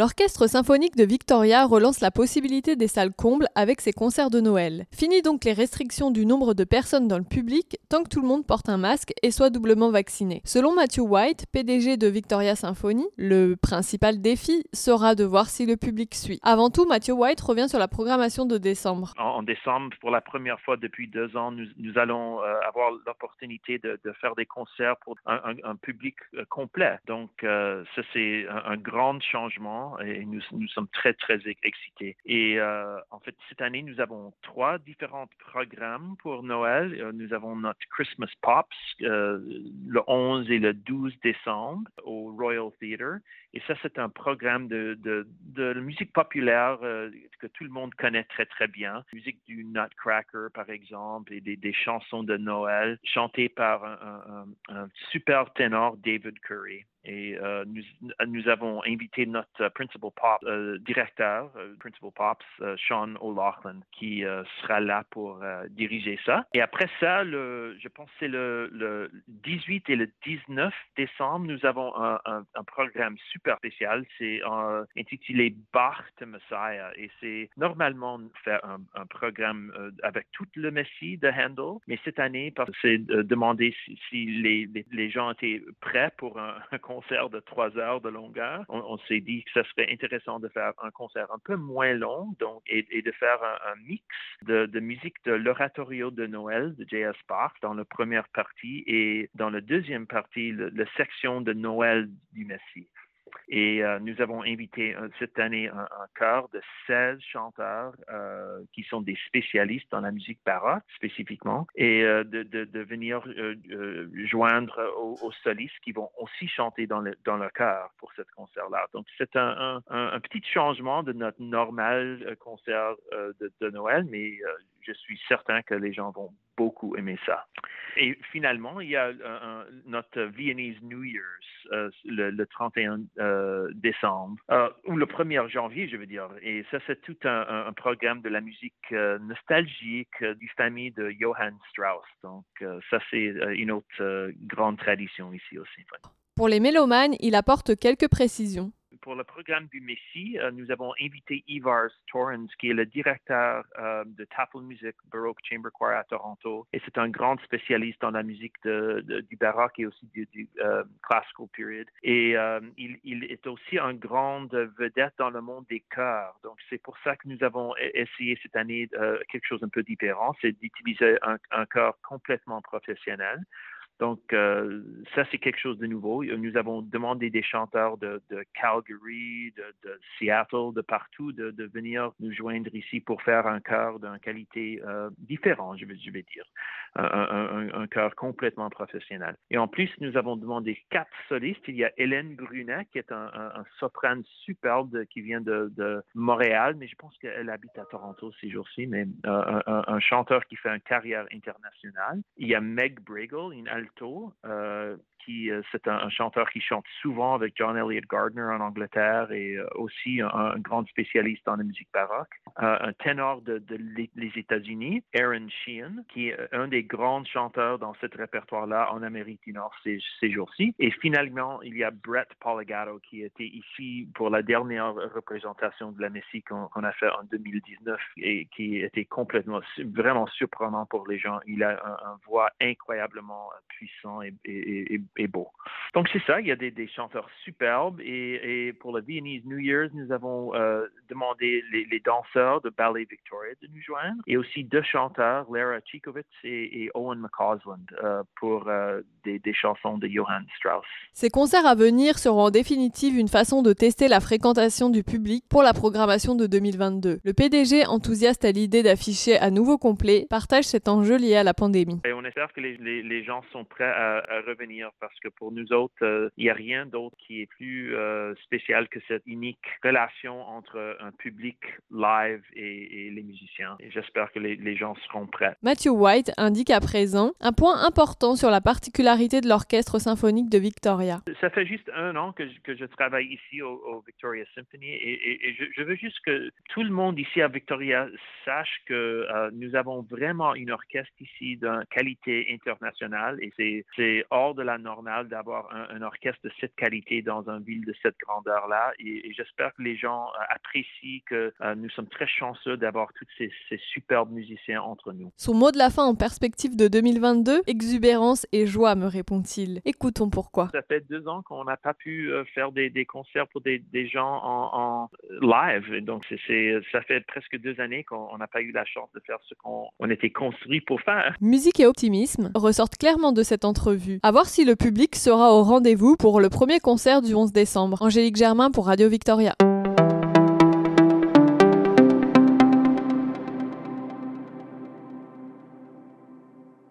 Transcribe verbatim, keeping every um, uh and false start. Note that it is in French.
L'Orchestre symphonique de Victoria relance la possibilité des salles combles avec ses concerts de Noël. Fini donc les restrictions du nombre de personnes dans le public, tant que tout le monde porte un masque et soit doublement vacciné. Selon Matthew White, P D G de Victoria Symphony, le principal défi sera de voir si le public suit. Avant tout, Matthew White revient sur la programmation de décembre. En, en décembre, pour la première fois depuis deux ans, nous, nous allons euh, avoir l'opportunité de, de faire des concerts pour un, un, un public euh, complet. Donc, euh, ça, c'est un, un grand changement et nous, nous sommes très, très excités. Et euh, en fait, cette année, nous avons trois différents programmes pour Noël. Euh, nous avons notre Christmas Pops euh, le onze et le douze décembre au Royal Theatre. Et ça, c'est un programme de, de, de musique populaire euh, que tout le monde connaît très, très bien. Musique du Nutcracker, par exemple, et des, des chansons de Noël chantées par un, un, un super ténor, David Curry. Et euh, nous, nous avons invité notre principal pop euh, directeur, euh, principal pops, euh, Sean O'Loughlin, qui euh, sera là pour euh, diriger ça. Et après ça, le, je pense que c'est le, le dix-huit et le dix-neuf décembre, nous avons un, un, un programme super spécial. C'est euh, intitulé Bach to Messiah. Et c'est normalement faire un, un programme euh, avec tout le Messie de Handel. Mais cette année, parce que c'est euh, demandé si, si les, les, les gens étaient prêts pour un, un concert de trois heures de longueur. On, on s'est dit que ça serait intéressant de faire un concert un peu moins long donc, et, et de faire un, un mix de, de musique de l'oratorio de Noël de J S Bach dans la première partie et dans la deuxième partie, le, la section de Noël du Messie. Et euh, nous avons invité euh, cette année un, un chœur de seize chanteurs euh, qui sont des spécialistes dans la musique baroque spécifiquement et euh, de, de, de venir euh, euh, joindre aux, aux solistes qui vont aussi chanter dans le, dans le chœur pour ce concert-là. Donc c'est un, un, un petit changement de notre normal concert euh, de, de Noël, mais euh, je suis certain que les gens vont beaucoup aimer ça. Et finalement, il y a euh, notre Viennese New Year's euh, le, le trente et un euh, décembre, euh, ou le premier janvier, je veux dire. Et ça, c'est tout un, un programme de la musique euh, nostalgique euh, du famille de Johann Strauss. Donc, euh, ça, c'est euh, une autre euh, grande tradition ici au Symphony. Pour les mélomanes, il apporte quelques précisions. Pour le programme du Messie, euh, nous avons invité Ivars Torrens, qui est le directeur euh, de Tafelmusik Baroque Chamber Choir à Toronto. Et c'est un grand spécialiste dans la musique de, de, du baroque et aussi du, du uh, classical period. Et euh, il, il est aussi une grande vedette dans le monde des chœurs. Donc, c'est pour ça que nous avons essayé cette année euh, quelque chose un peu différent, c'est d'utiliser un, un chœur complètement professionnel. Donc, euh, ça, c'est quelque chose de nouveau. Nous avons demandé des chanteurs de, de Calgary, de, de Seattle, de partout, de, de venir nous joindre ici pour faire un chœur d'une qualité euh, différente, je vais, je vais dire. Un, un, un chœur complètement professionnel. Et en plus, nous avons demandé quatre solistes. Il y a Hélène Brunet, qui est un, un, un soprane superbe qui vient de, de Montréal, mais je pense qu'elle habite à Toronto ces jours-ci, mais euh, un, un chanteur qui fait une carrière internationale. Il y a Meg Bregel, une alto, euh, qui euh, c'est un, un chanteur qui chante souvent avec John Elliott Gardner en Angleterre et euh, aussi un, un grand spécialiste dans la musique baroque. Euh, un ténor de, de les, les États-Unis, Aaron Sheehan, qui est un des grands chanteurs dans ce répertoire-là en Amérique du Nord ces, ces jours-ci. Et finalement, il y a Brett Poligato qui était ici pour la dernière représentation de la Messie qu'on, qu'on a fait en deux mille dix-neuf et qui était complètement, vraiment surprenant pour les gens. Il a un, un voix incroyablement puissant et, et, et, et beau. Donc c'est ça, il y a des, des chanteurs superbes et, et pour le Viennese New Year's, nous avons euh, demandé les, les danseurs de Ballet Victoria de nous joindre et aussi deux chanteurs, Lara Chikowitz et, et Owen McCausland, euh, pour euh, des, des chansons de Johann Strauss. Ces concerts à venir seront en définitive une façon de tester la fréquentation du public pour la programmation de deux mille vingt-deux. Le P D G, enthousiaste à l'idée d'afficher à nouveau complet, partage cet enjeu lié à la pandémie. Et on espère que les, les, les gens sont prêts à, à revenir parce que pour nous autres, il euh, n'y a rien d'autre qui est plus euh, spécial que cette unique relation entre un public live et, et les musiciens. Et j'espère que les, les gens seront prêts. Matthew White indique à présent un point important sur la particularité de l'Orchestre symphonique de Victoria. Ça fait juste un an que je, que je travaille ici au, au Victoria Symphony et, et, et je, je veux juste que tout le monde ici à Victoria sache que euh, nous avons vraiment une orchestre ici d'une qualité qualité internationale et c'est, c'est hors de la normale d'avoir un, un orchestre de cette qualité dans une ville de cette grandeur-là. Et, et j'espère que les gens euh, apprécient que euh, nous sommes très chanceux d'avoir tous ces, ces superbes musiciens entre nous. Son mot de la fin en perspective de deux mille vingt-deux, exubérance et joie, me répond-il. Écoutons pourquoi. Ça fait deux ans qu'on n'a pas pu euh, faire des, des concerts pour des, des gens en, en live. Et donc, c'est, c'est, ça fait presque deux années qu'on n'a pas eu la chance de faire ce qu'on on était construit pour faire. Musique et optimisme ressortent clairement de cette entrevue. À voir si le public sera au rendez-vous pour le premier concert du onze décembre. Angélique Germain pour Radio Victoria.